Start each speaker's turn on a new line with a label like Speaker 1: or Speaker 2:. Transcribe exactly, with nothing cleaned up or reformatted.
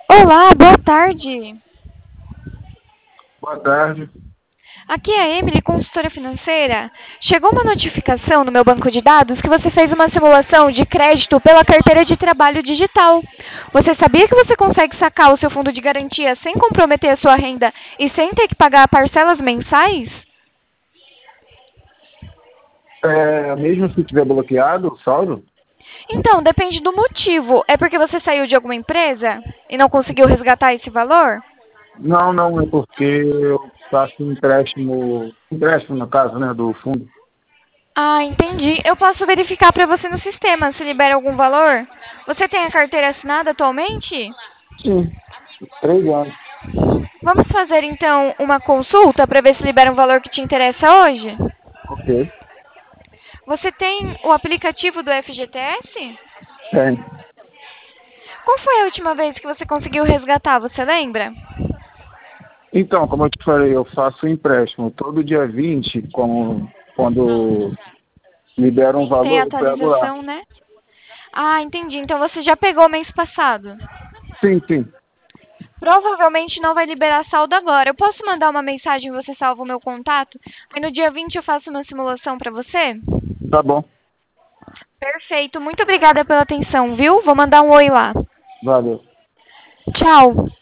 Speaker 1: Olá, boa tarde.
Speaker 2: Boa tarde.
Speaker 1: Aqui é a Emily, consultora financeira. Chegou uma notificação no meu banco de dados que você fez uma simulação de crédito pela carteira de trabalho digital. Você sabia que você consegue sacar o seu fundo de garantia sem comprometer a sua renda e sem ter que pagar parcelas mensais?
Speaker 2: É, mesmo se tiver bloqueado o saldo?
Speaker 1: Então, depende do motivo. É porque você saiu de alguma empresa e não conseguiu resgatar esse valor?
Speaker 2: Não, não, é porque eu faço um empréstimo, empréstimo no caso, né, do fundo.
Speaker 1: Ah, entendi. Eu posso verificar para você no sistema se libera algum valor? Você tem a carteira assinada atualmente?
Speaker 2: Sim, três anos.
Speaker 1: Vamos fazer então uma consulta para ver se libera um valor que te interessa hoje?
Speaker 2: Ok.
Speaker 1: Você tem o aplicativo do F G T S?
Speaker 2: Tem.
Speaker 1: Qual foi a última vez que você conseguiu resgatar, você lembra?
Speaker 2: Então, como eu te falei, eu faço um empréstimo todo dia vinte, com, quando libera um
Speaker 1: Tem
Speaker 2: valor, eu pego lá.
Speaker 1: atualização, né? Ah, entendi. Então você já pegou mês passado.
Speaker 2: Sim, sim,
Speaker 1: Provavelmente não vai liberar saldo agora. Eu posso mandar uma mensagem e você salva o meu contato? Aí no dia vinte eu faço uma simulação para você?
Speaker 2: tá bom.
Speaker 1: Perfeito. Muito obrigada pela atenção, viu? Vou mandar um oi lá.
Speaker 2: Valeu.
Speaker 1: Tchau.